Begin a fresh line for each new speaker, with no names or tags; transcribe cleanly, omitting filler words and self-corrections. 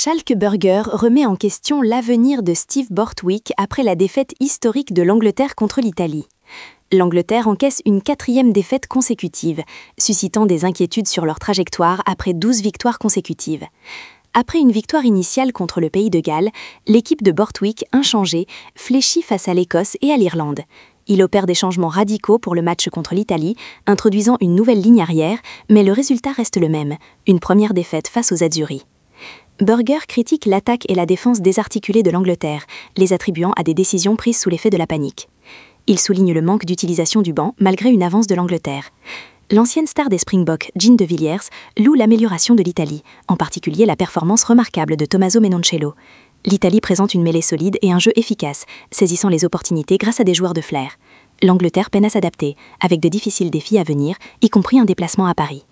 Schalke Burger remet en question l'avenir de Steve Borthwick après la défaite historique de l'Angleterre contre l'Italie. L'Angleterre encaisse une 4e défaite consécutive, suscitant des inquiétudes sur leur trajectoire après 12 victoires consécutives. Après une victoire initiale contre le Pays de Galles, l'équipe de Borthwick, inchangée, fléchit face à l'Écosse et à l'Irlande. Il opère des changements radicaux pour le match contre l'Italie, introduisant une nouvelle ligne arrière, mais le résultat reste le même, une première défaite face aux Azzurri. Burger critique l'attaque et la défense désarticulée de l'Angleterre, les attribuant à des décisions prises sous l'effet de la panique. Il souligne le manque d'utilisation du banc malgré une avance de l'Angleterre. L'ancienne star des Springboks, Jean de Villiers, loue l'amélioration de l'Italie, en particulier la performance remarquable de Tommaso Menoncello. L'Italie présente une mêlée solide et un jeu efficace, saisissant les opportunités grâce à des joueurs de flair. L'Angleterre peine à s'adapter, avec de difficiles défis à venir, y compris un déplacement à Paris.